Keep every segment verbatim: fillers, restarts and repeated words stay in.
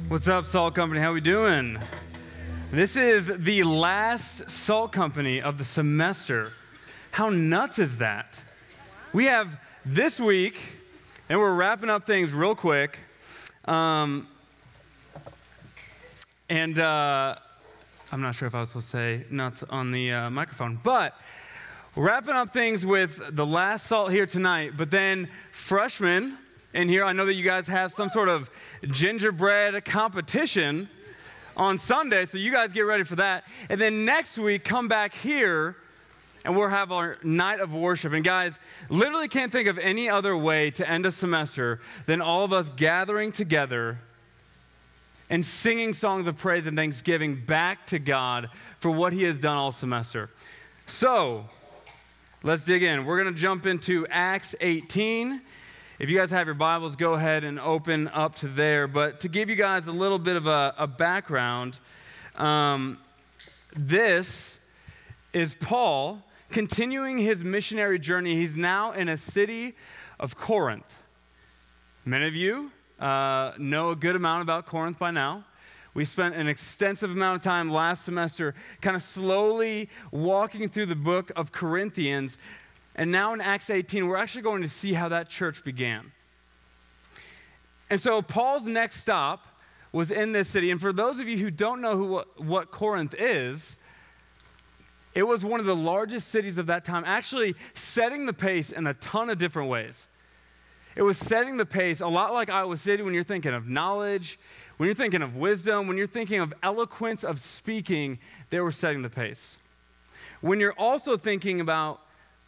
What's up, Salt Company? How we doing? This is the last Salt Company of the semester. How nuts is that? We have this week, and we're wrapping up things real quick. Um, and uh, I'm not sure if I was supposed to say nuts on the uh, microphone, but we're wrapping up things with the last Salt here tonight. But then freshmen in here, I know that you guys have some sort of gingerbread competition on Sunday, so you guys get ready for that. And then next week, come back here, and we'll have our night of worship. And guys, literally can't think of any other way to end a semester than all of us gathering together and singing songs of praise and thanksgiving back to God for what he has done all semester. So, let's dig in. We're going to jump into Acts eighteen. If you guys have your Bibles, go ahead and open up to there. But to give you guys a little bit of a, a background, um, this is Paul continuing his missionary journey. He's now in a city of Corinth. Many of you uh, know a good amount about Corinth by now. We spent an extensive amount of time last semester kind of slowly walking through the book of Corinthians. And now in Acts eighteen, we're actually going to see how that church began. And so Paul's next stop was in this city. And for those of you who don't know who, what, what Corinth is, it was one of the largest cities of that time, actually setting the pace in a ton of different ways. It was setting the pace a lot like Iowa City when you're thinking of knowledge, when you're thinking of wisdom, when you're thinking of eloquence of speaking, they were setting the pace. When you're also thinking about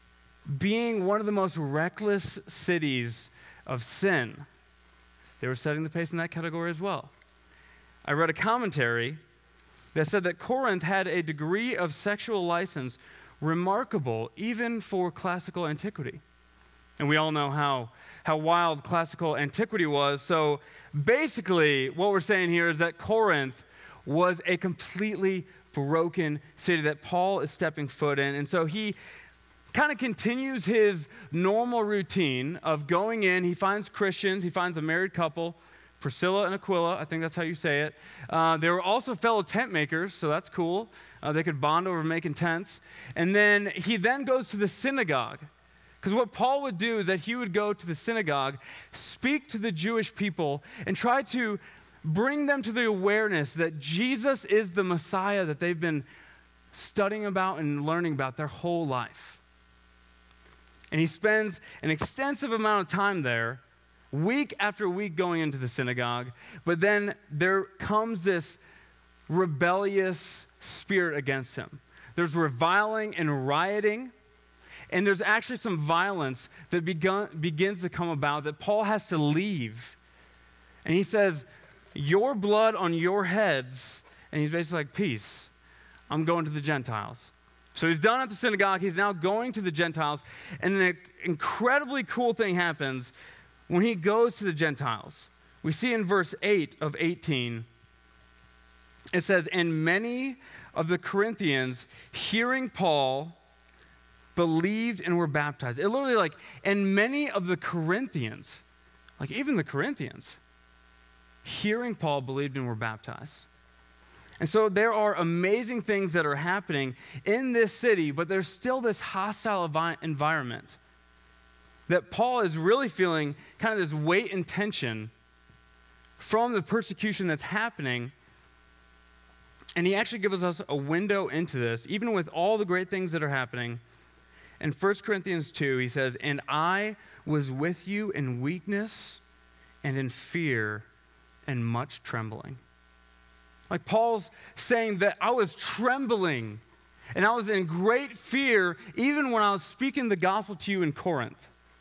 being one of the most reckless cities of sin, they were setting the pace in that category as well. I read a commentary that said that Corinth had a degree of sexual license remarkable even for classical antiquity. And we all know how, how wild classical antiquity was. So basically, what we're saying here is that Corinth was a completely broken city that Paul is stepping foot in. And so he kind of continues his normal routine of going in. He finds Christians. He finds a married couple, Priscilla and Aquila. I think that's how you say it. Uh, they were also fellow tent makers, so that's cool. Uh, they could bond over making tents. And then he then goes to the synagogue. Because what Paul would do is that he would go to the synagogue, speak to the Jewish people, and try to bring them to the awareness that Jesus is the Messiah that they've been studying about and learning about their whole life. And he spends an extensive amount of time there, week after week going into the synagogue, but then there comes this rebellious spirit against him. There's reviling and rioting, and there's actually some violence that begun, begins to come about that Paul has to leave. And he says, your blood on your heads, and he's basically like, peace, I'm going to the Gentiles. So he's done at the synagogue, he's now going to the Gentiles, and an incredibly cool thing happens when he goes to the Gentiles. We see in verse eight of eighteen, it says, and many of the Corinthians, hearing Paul, believed and were baptized. It literally like, and many of the Corinthians, like even the Corinthians, hearing Paul, believed and were baptized. And so there are amazing things that are happening in this city, but there's still this hostile envi- environment that Paul is really feeling kind of this weight and tension from the persecution that's happening. And he actually gives us a window into this, even with all the great things that are happening. In First Corinthians two, he says, and I was with you in weakness and in fear and much trembling. Like Paul's saying that I was trembling and I was in great fear even when I was speaking the gospel to you in Corinth.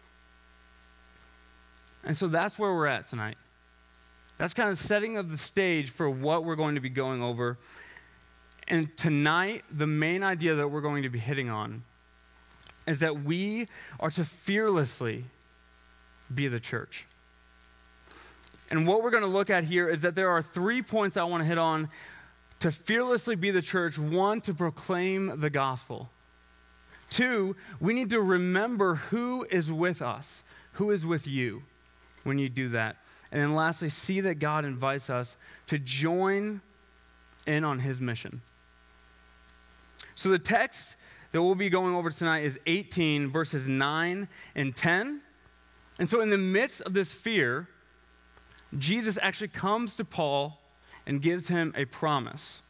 And so that's where we're at tonight. That's kind of setting of the stage for what we're going to be going over. And tonight, the main idea that we're going to be hitting on is that we are to fearlessly be the church. And what we're going to look at here is that there are three points I want to hit on to fearlessly be the church. One, to proclaim the gospel. Two, we need to remember who is with us, who is with you when you do that. And then lastly, see that God invites us to join in on his mission. So the text that we'll be going over tonight is eighteen, verses nine and ten. And so in the midst of this fear, Jesus actually comes to Paul and gives him a promise.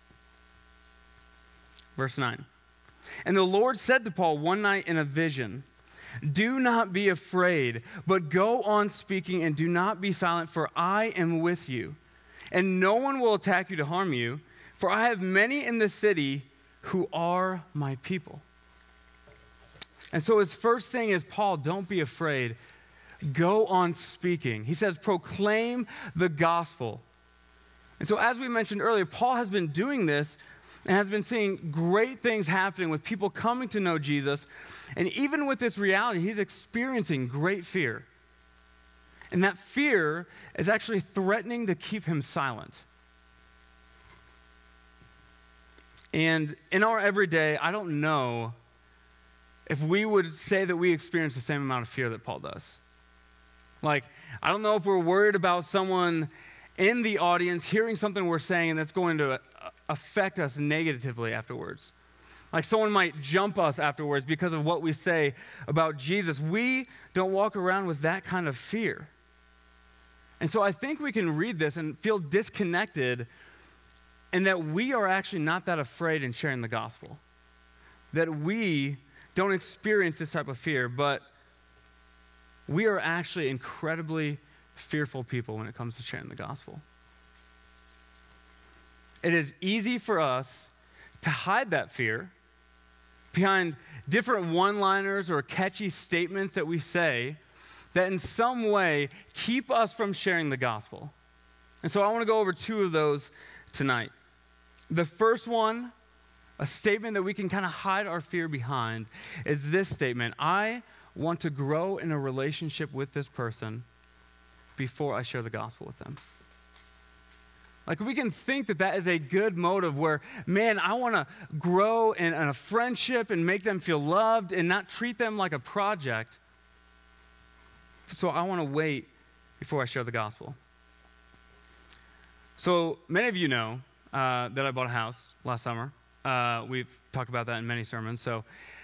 Verse nine. And the Lord said to Paul one night in a vision, do not be afraid, but go on speaking and do not be silent, for I am with you. And no one will attack you to harm you, for I have many in the city who are my people. And so his first thing is, Paul, don't be afraid. Go on speaking. He says, proclaim the gospel. And so as we mentioned earlier, Paul has been doing this and has been seeing great things happening with people coming to know Jesus. And even with this reality, he's experiencing great fear. And that fear is actually threatening to keep him silent. And in our everyday, I don't know if we would say that we experience the same amount of fear that Paul does. Like, I don't know if we're worried about someone in the audience hearing something we're saying and that's going to affect us negatively afterwards. Like someone might jump us afterwards because of what we say about Jesus. We don't walk around with that kind of fear. And so I think we can read this and feel disconnected, and that we are actually not that afraid in sharing the gospel. That we don't experience this type of fear, but we are actually incredibly fearful people when it comes to sharing the gospel. It is easy for us to hide that fear behind different one-liners or catchy statements that we say that in some way keep us from sharing the gospel. And so I want to go over two of those tonight. The first one, a statement that we can kind of hide our fear behind, is this statement: I want to grow in a relationship with this person before I share the gospel with them. Like, we can think that that is a good motive where, man, I want to grow in, in a friendship and make them feel loved and not treat them like a project. So I want to wait before I share the gospel. So many of you know uh, that I bought a house last summer. Uh, we've talked about that in many sermons. So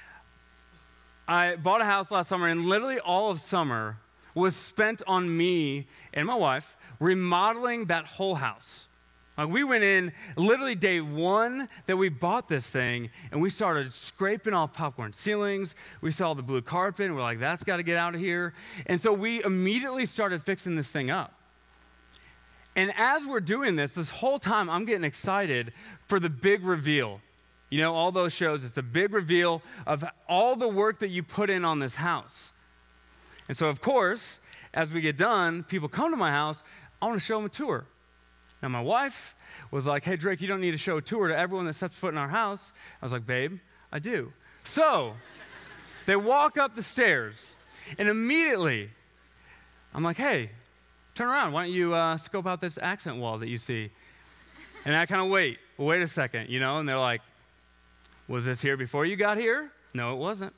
I bought a house last summer, and literally all of summer was spent on me and my wife remodeling that whole house. Like, we went in literally day one that we bought this thing, and we started scraping off popcorn ceilings. We saw the blue carpet, and we're like, that's got to get out of here. And so we immediately started fixing this thing up. And as we're doing this, this whole time, I'm getting excited for the big reveal. You know, all those shows, it's the big reveal of all the work that you put in on this house. And so, of course, as we get done, people come to my house, I want to show them a tour. Now, my wife was like, hey, Drake, you don't need to show a tour to everyone that sets foot in our house. I was like, babe, I do. So they walk up the stairs, and immediately I'm like, hey, turn around. Why don't you uh, scope out this accent wall that you see? And I kind of wait. Wait a second, you know, and they're like, was this here before you got here? No, it wasn't.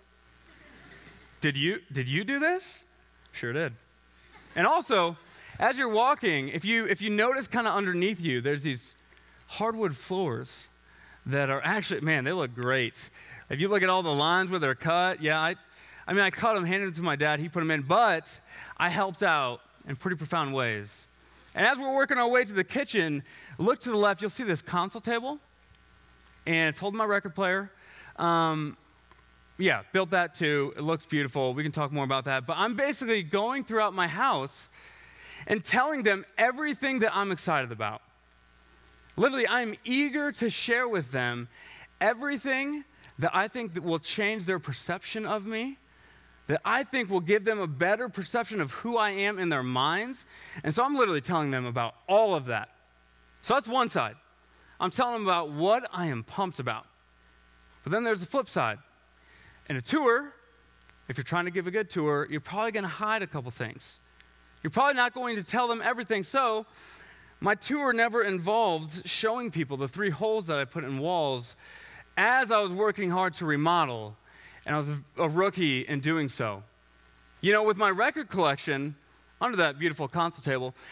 Did you, did you do this? Sure did. And also, as you're walking, if you if you notice kind of underneath you, there's these hardwood floors that are actually, man, they look great. If you look at all the lines where they're cut, yeah, I, I mean, I cut them, handed them to my dad, he put them in, but I helped out in pretty profound ways. And as we're working our way to the kitchen, look to the left, you'll see this console table, and it's holding my record player. Um, yeah, built that too. It looks beautiful. We can talk more about that. But I'm basically going throughout my house and telling them everything that I'm excited about. Literally, I'm eager to share with them everything that I think that will change their perception of me, that I think will give them a better perception of who I am in their minds. And so I'm literally telling them about all of that. So that's one side. I'm telling them about what I am pumped about. But then there's the flip side. In a tour, if you're trying to give a good tour, you're probably going to hide a couple things. You're probably not going to tell them everything. So my tour never involved showing people the three holes that I put in walls as I was working hard to remodel, and I was a rookie in doing so. You know, with my record collection, under that beautiful console table,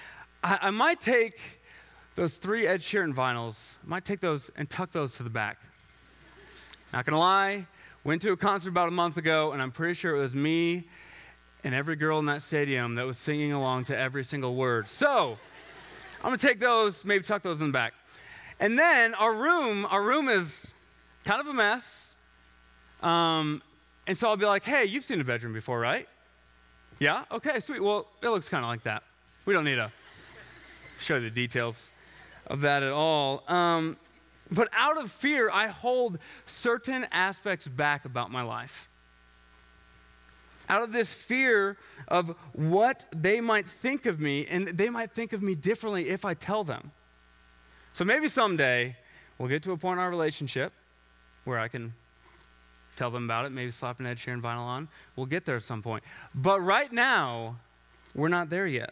I, I might take those three Ed Sheeran vinyls, I might take those and tuck those to the back. Not gonna lie, went to a concert about a month ago, and I'm pretty sure it was me and every girl in that stadium that was singing along to every single word. So, I'm gonna take those, maybe tuck those in the back. And then our room, our room is kind of a mess. Um, and so I'll be like, hey, you've seen a bedroom before, right? Yeah? Okay, sweet. Well, it looks kind of like that. We don't need to show you the details of that at all. Um, but out of fear, I hold certain aspects back about my life. Out of this fear of what they might think of me, and they might think of me differently if I tell them. So maybe someday we'll get to a point in our relationship where I can tell them about it, maybe slap an Ed Sheeran vinyl on. We'll get there at some point. But right now, we're not there yet.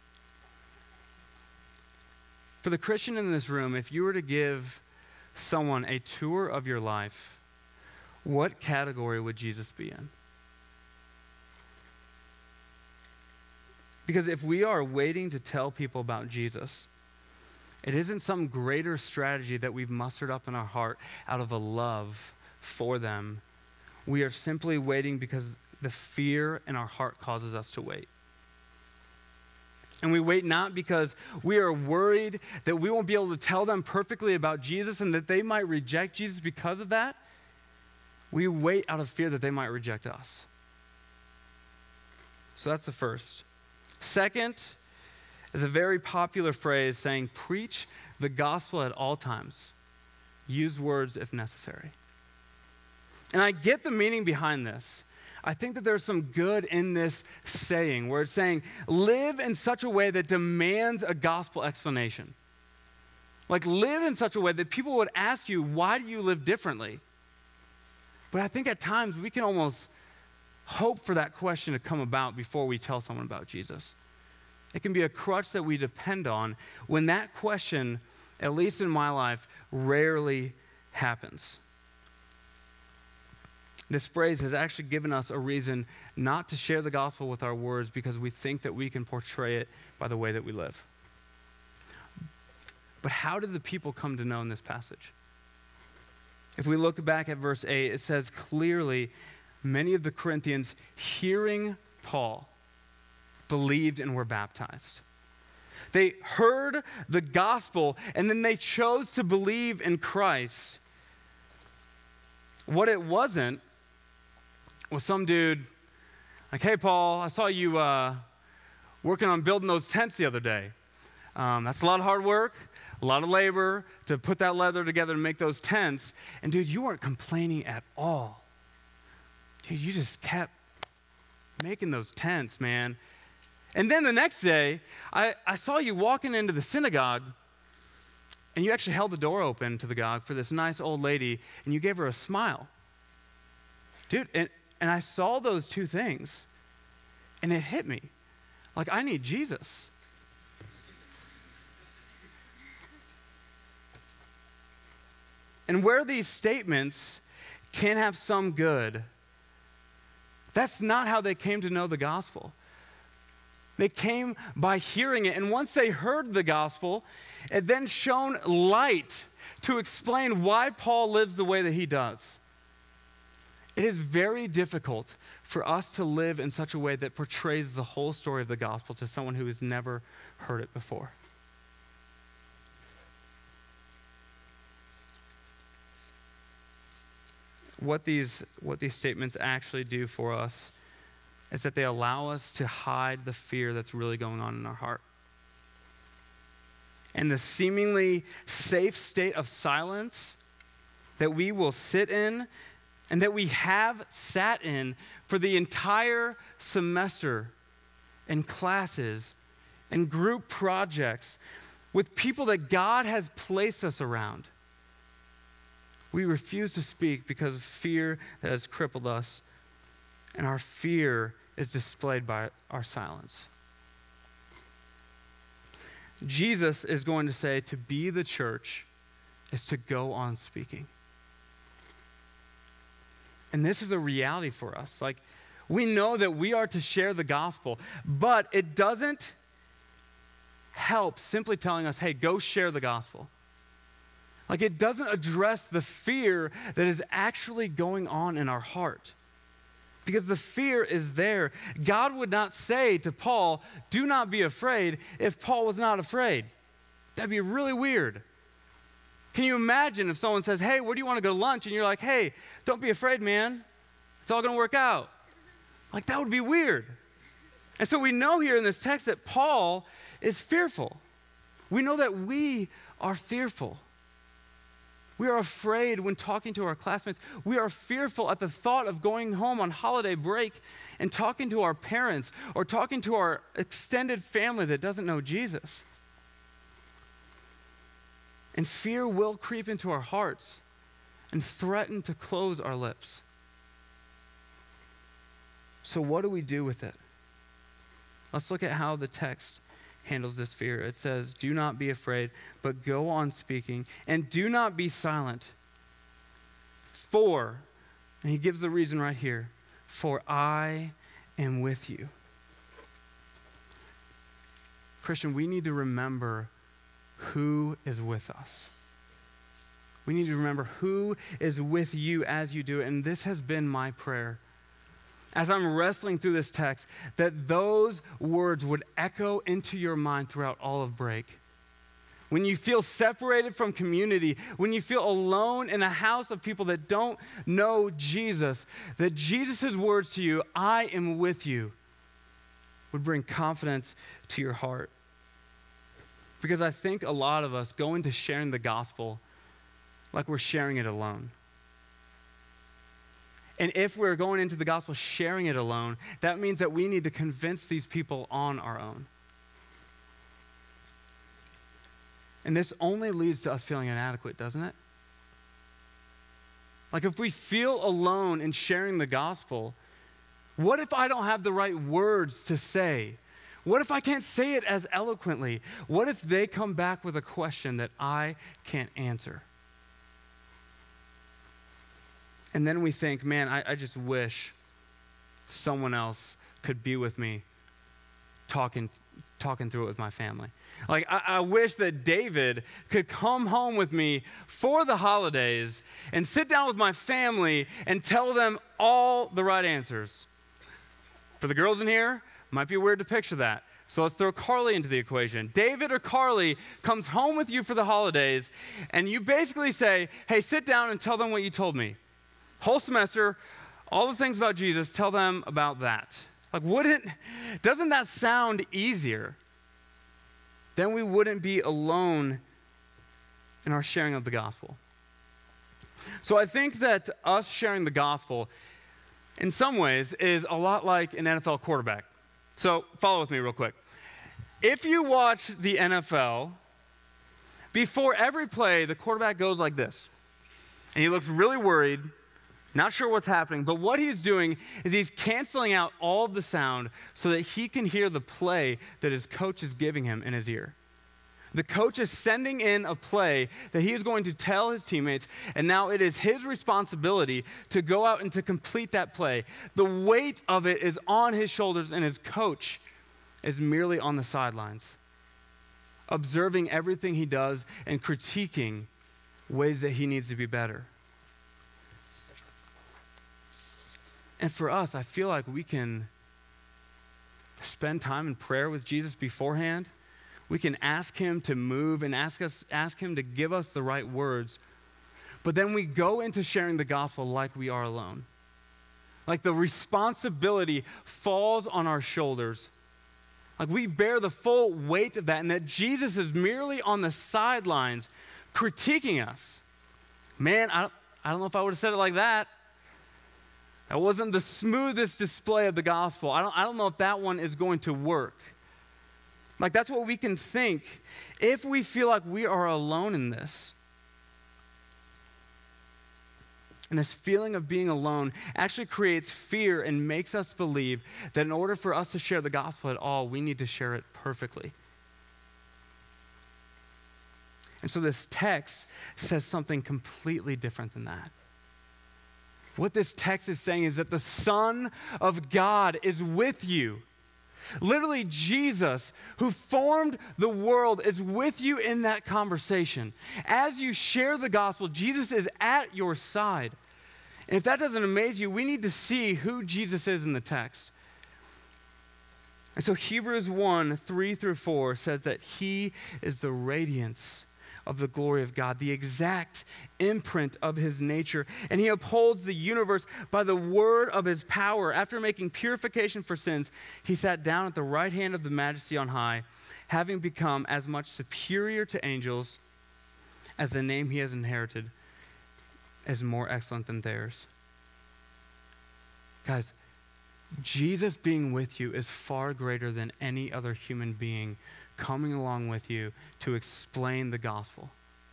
For the Christian in this room, if you were to give someone a tour of your life, what category would Jesus be in? Because if we are waiting to tell people about Jesus, it isn't some greater strategy that we've mustered up in our heart out of a love for them. We are simply waiting because the fear in our heart causes us to wait. And we wait not because we are worried that we won't be able to tell them perfectly about Jesus and that they might reject Jesus because of that. We wait out of fear that they might reject us. So that's the first. Second is a very popular phrase saying, preach the gospel at all times. Use words if necessary. And I get the meaning behind this. I think that there's some good in this saying where it's saying, live in such a way that demands a gospel explanation. Like live in such a way that people would ask you, why do you live differently? But I think at times we can almost hope for that question to come about before we tell someone about Jesus. It can be a crutch that we depend on when that question, at least in my life, rarely happens. This phrase has actually given us a reason not to share the gospel with our words because we think that we can portray it by the way that we live. But how did the people come to know in this passage? If we look back at verse eight, it says clearly, many of the Corinthians, hearing Paul, believed and were baptized. They heard the gospel and then they chose to believe in Christ. What it wasn't was some dude like, hey, Paul, I saw you uh, working on building those tents the other day. Um, that's a lot of hard work, a lot of labor to put that leather together and make those tents. And dude, you weren't complaining at all. Dude, you just kept making those tents, man. And then the next day, I, I saw you walking into the synagogue, and you actually held the door open to the synagogue for this nice old lady, and you gave her a smile. Dude, and, and I saw those two things, and it hit me. Like, I need Jesus. And where these statements can have some good, that's not how they came to know the gospel. They came by hearing it, and once they heard the gospel, it then shone light to explain why Paul lives the way that he does. It is very difficult for us to live in such a way that portrays the whole story of the gospel to someone who has never heard it before. What these, what these statements actually do for us is that they allow us to hide the fear that's really going on in our heart. And the seemingly safe state of silence that we will sit in and that we have sat in for the entire semester in classes and group projects with people that God has placed us around. We refuse to speak because of fear that has crippled us, and our fear is displayed by our silence. Jesus is going to say to be the church is to go on speaking. And this is a reality for us. Like, we know that we are to share the gospel, but it doesn't help simply telling us, hey, go share the gospel. Like, it doesn't address the fear that is actually going on in our heart. Because the fear is there. God would not say to Paul, do not be afraid, if Paul was not afraid. That'd be really weird. Can you imagine if someone says, hey, where do you want to go to lunch? And you're like, hey, don't be afraid, man. It's all going to work out. Like, that would be weird. And so we know here in this text that Paul is fearful. We know that we are fearful. We are afraid when talking to our classmates. We are fearful at the thought of going home on holiday break and talking to our parents or talking to our extended family that doesn't know Jesus. And fear will creep into our hearts and threaten to close our lips. So what do we do with it? Let's look at how the text handles this fear. It says, do not be afraid, but go on speaking, and do not be silent. For, and he gives the reason right here, for I am with you. Christian, we need to remember who is with us. We need to remember who is with you as you do it, and this has been my prayer. As I'm wrestling through this text, that those words would echo into your mind throughout all of break. When you feel separated from community, when you feel alone in a house of people that don't know Jesus, that Jesus' words to you, I am with you, would bring confidence to your heart. Because I think a lot of us go into sharing the gospel like we're sharing it alone. And if we're going into the gospel sharing it alone, that means that we need to convince these people on our own. And this only leads to us feeling inadequate, doesn't it? Like, if we feel alone in sharing the gospel, what if I don't have the right words to say? What if I can't say it as eloquently? What if they come back with a question that I can't answer? And then we think, man, I, I just wish someone else could be with me talking, talking through it with my family. Like, I, I wish that David could come home with me for the holidays and sit down with my family and tell them all the right answers. For the girls in here, might be weird to picture that. So let's throw Carly into the equation. David or Carly comes home with you for the holidays, and you basically say, hey, sit down and tell them what you told me. Whole semester, all the things about Jesus, tell them about that. Like, wouldn't, doesn't that sound easier? Then we wouldn't be alone in our sharing of the gospel. So I think that us sharing the gospel, in some ways, is a lot like an N F L quarterback. So follow with me real quick. If you watch the N F L, before every play, the quarterback goes like this. And he looks really worried, not sure what's happening, but what he's doing is he's canceling out all of the sound so that he can hear the play that his coach is giving him in his ear. The coach is sending in a play that he is going to tell his teammates, and now it is his responsibility to go out and to complete that play. The weight of it is on his shoulders, and his coach is merely on the sidelines, observing everything he does and critiquing ways that he needs to be better. And for us, I feel like we can spend time in prayer with Jesus beforehand. We can ask him to move and ask us, ask him to give us the right words. But then we go into sharing the gospel like we are alone. Like the responsibility falls on our shoulders. Like we bear the full weight of that, and that Jesus is merely on the sidelines critiquing us. Man, I, I don't know if I would have said it like that. That wasn't the smoothest display of the gospel. I don't, I don't know if that one is going to work. Like, that's what we can think if we feel like we are alone in this. And this feeling of being alone actually creates fear and makes us believe that in order for us to share the gospel at all, we need to share it perfectly. And so this text says something completely different than that. What this text is saying is that the Son of God is with you. Literally, Jesus, who formed the world, is with you in that conversation. As you share the gospel, Jesus is at your side. And if that doesn't amaze you, we need to see who Jesus is in the text. And so Hebrews one, three through four says that he is the radiance of the glory of God, the exact imprint of his nature. And he upholds the universe by the word of his power. After making purification for sins, he sat down at the right hand of the majesty on high, having become as much superior to angels as the name he has inherited is more excellent than theirs. Guys, Jesus being with you is far greater than any other human being coming along with you to explain the gospel.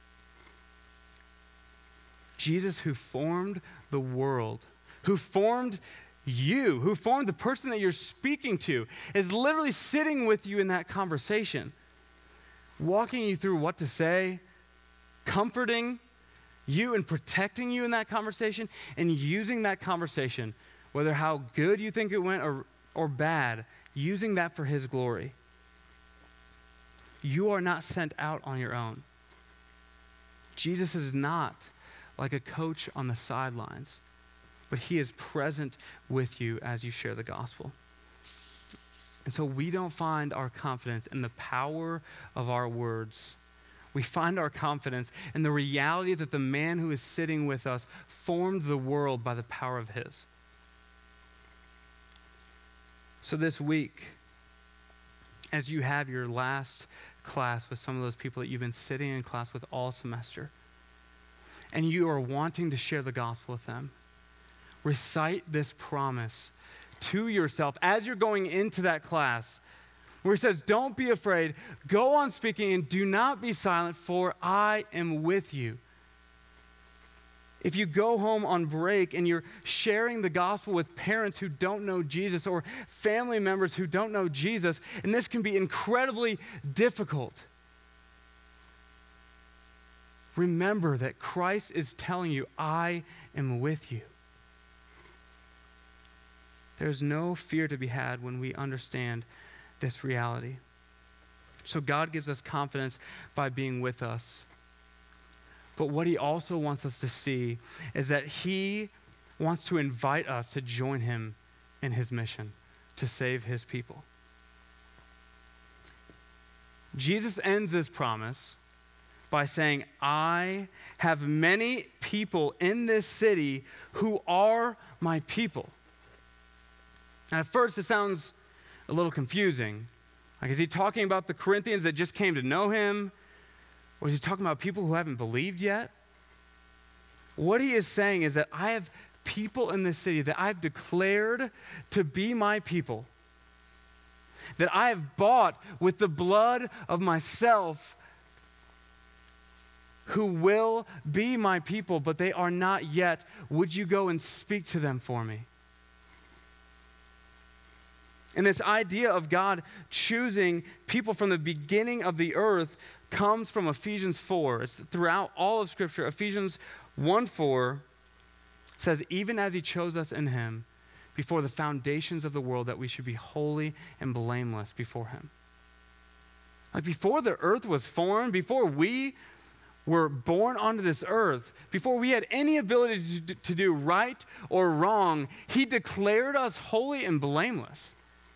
Jesus, who formed the world, who formed you, who formed the person that you're speaking to, is literally sitting with you in that conversation, walking you through what to say, comforting you and protecting you in that conversation, and using that conversation, whether how good you think it went or, or bad, using that for his glory. You are not sent out on your own. Jesus is not like a coach on the sidelines, but he is present with you as you share the gospel. And so we don't find our confidence in the power of our words. We find our confidence in the reality that the man who is sitting with us formed the world by the power of his. So this week, as you have your last class with some of those people that you've been sitting in class with all semester, and you are wanting to share the gospel with them, recite this promise to yourself as you're going into that class, where he says, don't be afraid, go on speaking, and do not be silent, for I am with you. If you go home on break and you're sharing the gospel with parents who don't know Jesus or family members who don't know Jesus, and this can be incredibly difficult, remember that Christ is telling you, I am with you. There's no fear to be had when we understand this reality. So God gives us confidence by being with us. But what he also wants us to see is that he wants to invite us to join him in his mission to save his people. Jesus ends this promise by saying, I have many people in this city who are my people. And at first it sounds a little confusing. Like, is he talking about the Corinthians that just came to know him? Or is he talking about people who haven't believed yet? What he is saying is that I have people in this city that I've declared to be my people, that I have bought with the blood of myself, who will be my people, but they are not yet. Would you go and speak to them for me? And this idea of God choosing people from the beginning of the earth comes from Ephesians four. It's throughout all of Scripture. Ephesians one four says, even as he chose us in him before the foundations of the world, that we should be holy and blameless before him. Like, before the earth was formed, before we were born onto this earth, before we had any ability to do, to do right or wrong, he declared us holy and blameless.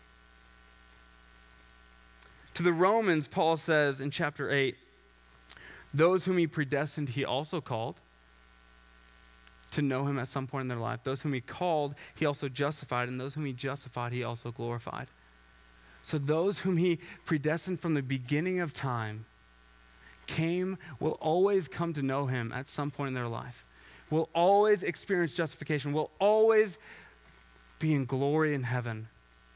To the Romans, Paul says in chapter eight, those whom he predestined, he also called to know him at some point in their life. Those whom he called, he also justified, and those whom he justified, he also glorified. So those whom he predestined from the beginning of time came, will always come to know him at some point in their life, will always experience justification, will always be in glory in heaven.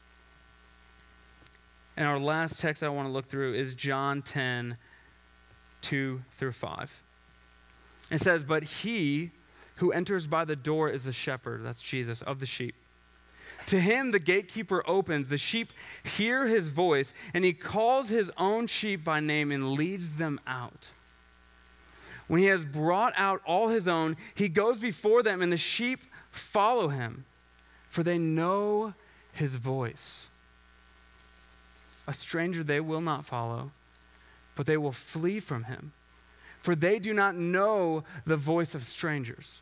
And our last text I want to look through is John ten, two through five. It says, but he who enters by the door is the shepherd, that's Jesus, of the sheep. To him the gatekeeper opens, the sheep hear his voice, and he calls his own sheep by name and leads them out. When he has brought out all his own, he goes before them, and the sheep follow him, for they know his voice. A stranger they will not follow, but they will flee from him, for they do not know the voice of strangers.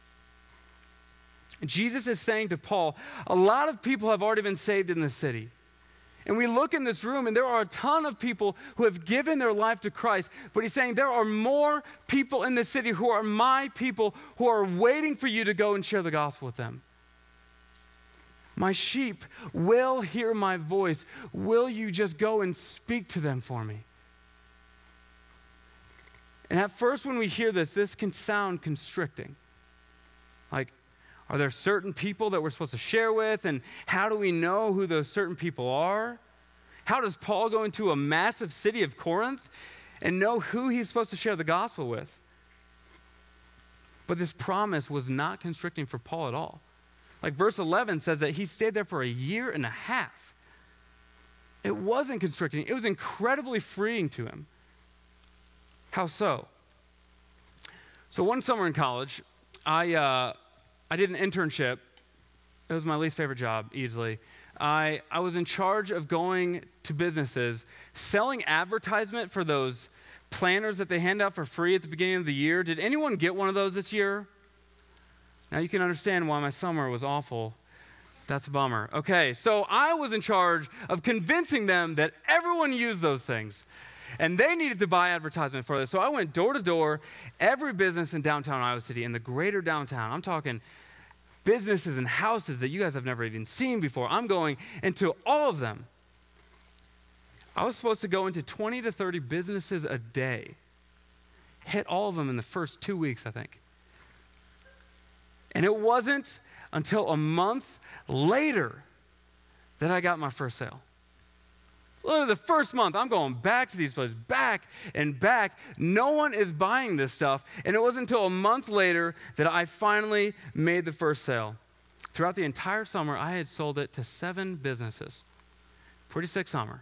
Jesus is saying to Paul, a lot of people have already been saved in this city. And we look in this room and there are a ton of people who have given their life to Christ. But he's saying there are more people in this city who are my people who are waiting for you to go and share the gospel with them. My sheep will hear my voice. Will you just go and speak to them for me? And at first when we hear this, this can sound constricting. Like, are there certain people that we're supposed to share with? And how do we know who those certain people are? How does Paul go into a massive city of Corinth and know who he's supposed to share the gospel with? But this promise was not constricting for Paul at all. Like verse eleven says that he stayed there for a year and a half. It wasn't constricting. It was incredibly freeing to him. How so? So one summer in college, I... Uh, I did an internship. It was my least favorite job, easily. I, I was in charge of going to businesses, selling advertisement for those planners that they hand out for free at the beginning of the year. Did anyone get one of those this year? Now you can understand why my summer was awful. That's a bummer. Okay, so I was in charge of convincing them that everyone used those things. And they needed to buy advertisement for this. So I went door to door, every business in downtown Iowa City, in the greater downtown. I'm talking businesses and houses that you guys have never even seen before. I'm going into all of them. I was supposed to go into twenty to thirty businesses a day. Hit all of them in the first two weeks, I think. And it wasn't until a month later that I got my first sale. Literally the first month, I'm going back to these places, back and back. No one is buying this stuff. And it wasn't until a month later that I finally made the first sale. Throughout the entire summer, I had sold it to seven businesses. Pretty sick summer.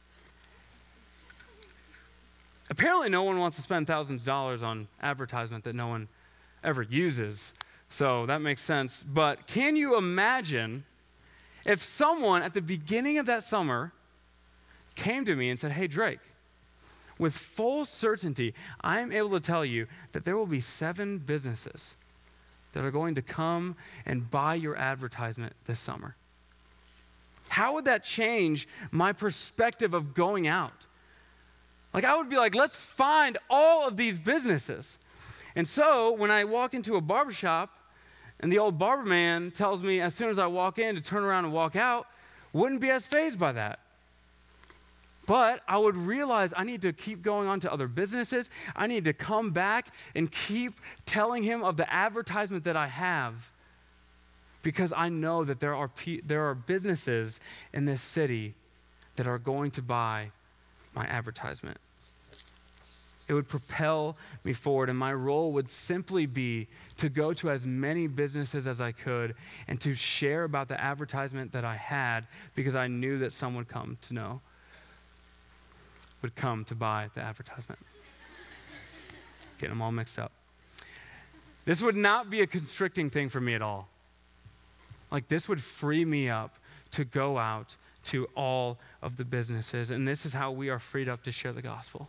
Apparently, no one wants to spend thousands of dollars on advertisement that no one ever uses. So that makes sense. But can you imagine if someone at the beginning of that summer came to me and said, hey, Drake, with full certainty, I am able to tell you that there will be seven businesses that are going to come and buy your advertisement this summer. How would that change my perspective of going out? Like, I would be like, let's find all of these businesses. And so when I walk into a barbershop and the old barber man tells me as soon as I walk in to turn around and walk out, wouldn't be as fazed by that. But I would realize I need to keep going on to other businesses. I need to come back and keep telling him of the advertisement that I have, because I know that there are pe- there are businesses in this city that are going to buy my advertisement. It would propel me forward, and my role would simply be to go to as many businesses as I could and to share about the advertisement that I had, because I knew that someone would come to know. would come to buy the advertisement. Getting them all mixed up. This would not be a constricting thing for me at all. Like, this would free me up to go out to all of the businesses, and this is how we are freed up to share the gospel.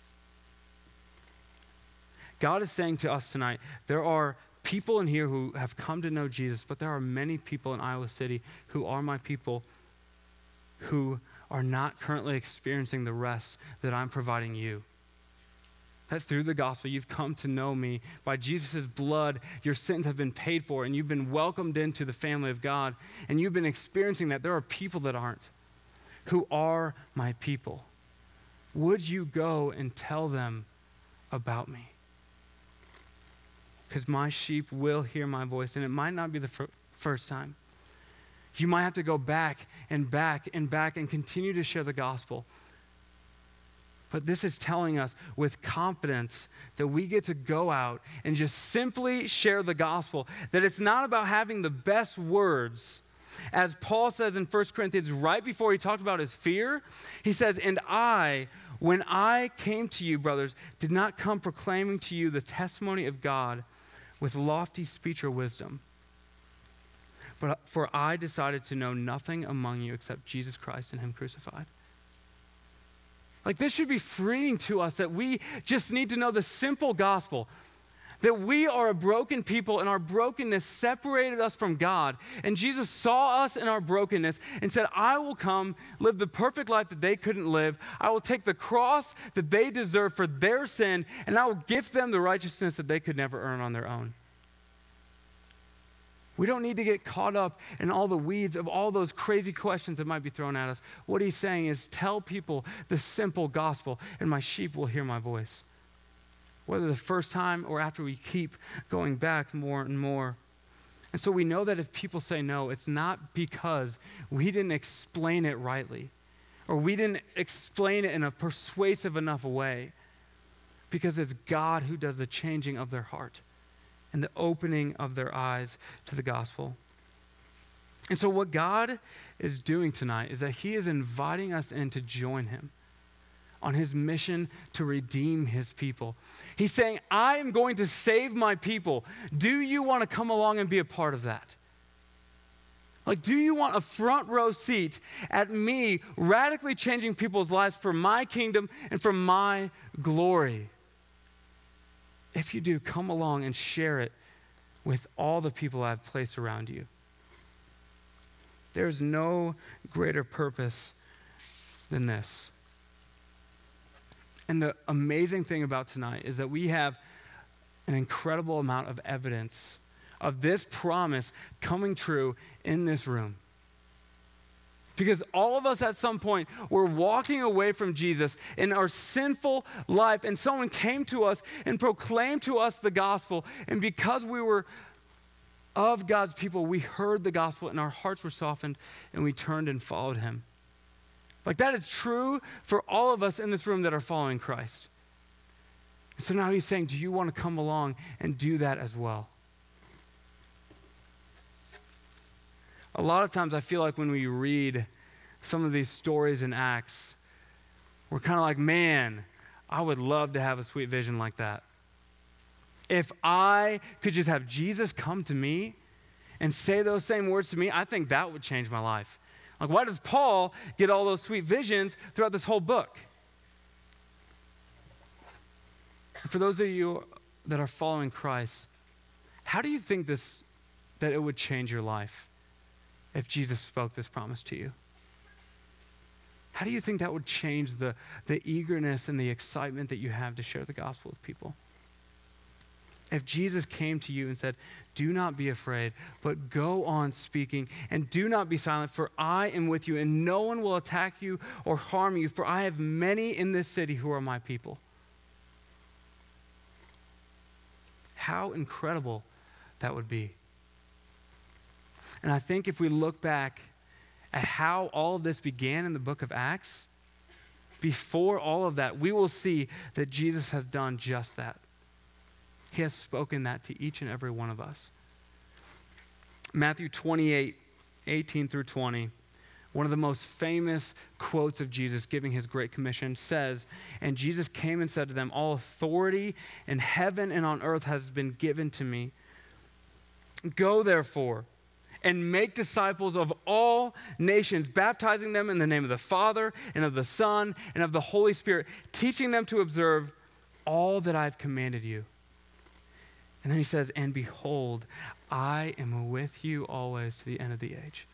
God is saying to us tonight, there are people in here who have come to know Jesus, but there are many people in Iowa City who are my people who are not currently experiencing the rest that I'm providing you. That through the gospel, you've come to know me. By Jesus' blood, your sins have been paid for, and you've been welcomed into the family of God, and you've been experiencing that. There are people that aren't, who are my people. Would you go and tell them about me? Because my sheep will hear my voice, and it might not be the fir- first time. You might have to go back and back and back and continue to share the gospel. But this is telling us with confidence that we get to go out and just simply share the gospel, that it's not about having the best words. As Paul says in First Corinthians, right before he talked about his fear, he says, and I, when I came to you, brothers, did not come proclaiming to you the testimony of God with lofty speech or wisdom. But for I decided to know nothing among you except Jesus Christ and him crucified. Like, this should be freeing to us that we just need to know the simple gospel, that we are a broken people and our brokenness separated us from God. And Jesus saw us in our brokenness and said, I will come, live the perfect life that they couldn't live. I will take the cross that they deserve for their sin, and I will gift them the righteousness that they could never earn on their own. We don't need to get caught up in all the weeds of all those crazy questions that might be thrown at us. What he's saying is, tell people the simple gospel, and my sheep will hear my voice. Whether the first time or after we keep going back more and more. And so we know that if people say no, it's not because we didn't explain it rightly, or we didn't explain it in a persuasive enough way, because it's God who does the changing of their heart and the opening of their eyes to the gospel. And so what God is doing tonight is that he is inviting us in to join him on his mission to redeem his people. He's saying, I am going to save my people. Do you want to come along and be a part of that? Like, do you want a front row seat at me radically changing people's lives for my kingdom and for my glory? If you do, come along and share it with all the people I've placed around you. There's no greater purpose than this. And the amazing thing about tonight is that we have an incredible amount of evidence of this promise coming true in this room. Because all of us at some point were walking away from Jesus in our sinful life, and someone came to us and proclaimed to us the gospel. And because we were of God's people, we heard the gospel and our hearts were softened and we turned and followed him. Like, that is true for all of us in this room that are following Christ. So now he's saying, do you want to come along and do that as well? A lot of times I feel like when we read some of these stories in Acts, we're kind of like, man, I would love to have a sweet vision like that. If I could just have Jesus come to me and say those same words to me, I think that would change my life. Like, why does Paul get all those sweet visions throughout this whole book? For those of you that are following Christ, how do you think this, that it would change your life if Jesus spoke this promise to you? How do you think that would change the, the eagerness and the excitement that you have to share the gospel with people? If Jesus came to you and said, do not be afraid, but go on speaking, and do not be silent, for I am with you, and no one will attack you or harm you, for I have many in this city who are my people. How incredible that would be. And I think if we look back at how all of this began in the book of Acts, before all of that, we will see that Jesus has done just that. He has spoken that to each and every one of us. Matthew twenty-eight, eighteen through twenty, one of the most famous quotes of Jesus giving his Great Commission says, and Jesus came and said to them, all authority in heaven and on earth has been given to me. Go therefore and make disciples of all nations, baptizing them in the name of the Father and of the Son and of the Holy Spirit, teaching them to observe all that I've commanded you. And then he says, and behold, I am with you always to the end of the age.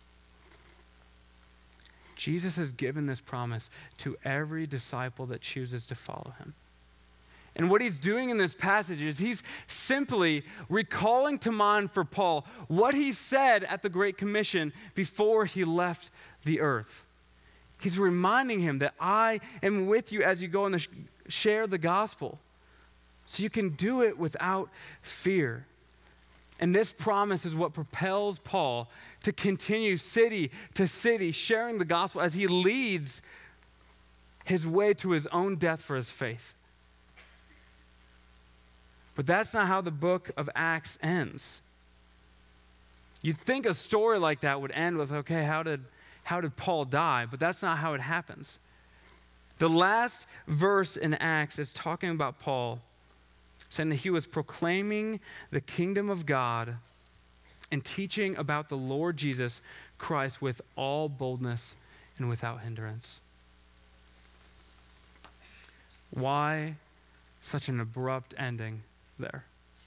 Jesus has given this promise to every disciple that chooses to follow him. And what he's doing in this passage is he's simply recalling to mind for Paul what he said at the Great Commission before he left the earth. He's reminding him that I am with you as you go and share the gospel. So you can do it without fear. And this promise is what propels Paul to continue city to city sharing the gospel as he leads his way to his own death for his faith. But that's not how the book of Acts ends. You'd think a story like that would end with, okay, how did, how did Paul die? But that's not how it happens. The last verse in Acts is talking about Paul saying that he was proclaiming the kingdom of God and teaching about the Lord Jesus Christ with all boldness and without hindrance. Why such an abrupt ending there?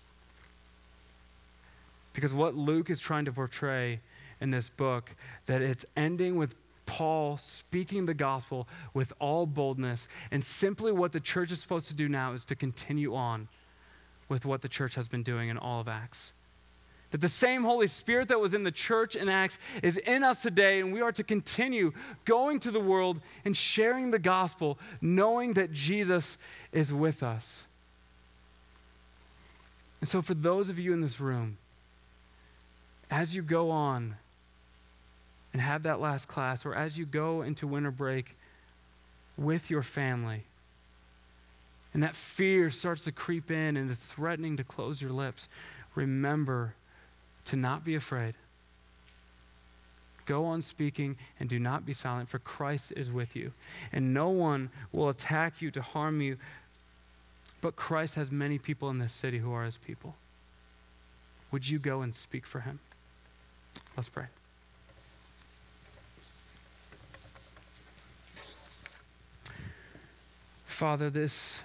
Because what Luke is trying to portray in this book, that it's ending with Paul speaking the gospel with all boldness, and simply what the church is supposed to do now is to continue on with what the church has been doing in all of Acts. That the same Holy Spirit that was in the church in Acts is in us today, and we are to continue going to the world and sharing the gospel, knowing that Jesus is with us. And so for those of you in this room, as you go on and have that last class, or as you go into winter break with your family, and that fear starts to creep in and is threatening to close your lips, remember to not be afraid. Go on speaking and do not be silent, for Christ is with you. And no one will attack you to harm you, but Christ has many people in this city who are his people. Would you go and speak for him? Let's pray. Father, this,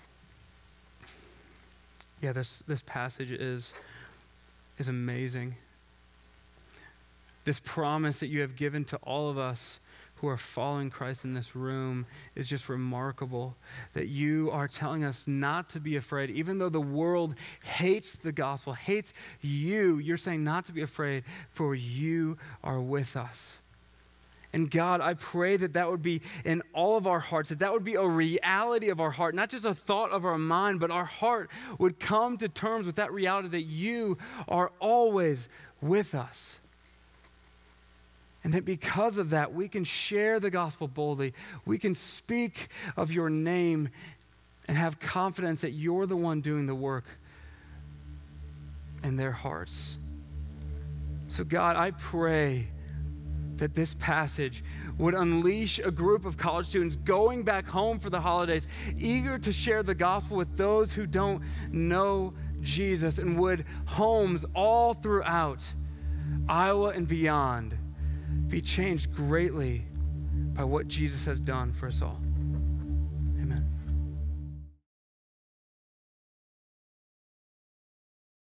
yeah, this, this passage is, is amazing. This promise that you have given to all of us who are following Christ in this room is just remarkable. That you are telling us not to be afraid. Even though the world hates the gospel, hates you, you're saying not to be afraid, for you are with us. And God, I pray that that would be in all of our hearts, that that would be a reality of our heart, not just a thought of our mind, but our heart would come to terms with that reality that you are always with us. And that because of that, we can share the gospel boldly. We can speak of your name and have confidence that you're the one doing the work in their hearts. So God, I pray that this passage would unleash a group of college students going back home for the holidays, eager to share the gospel with those who don't know Jesus, and would homes all throughout Iowa and beyond be changed greatly by what Jesus has done for us all.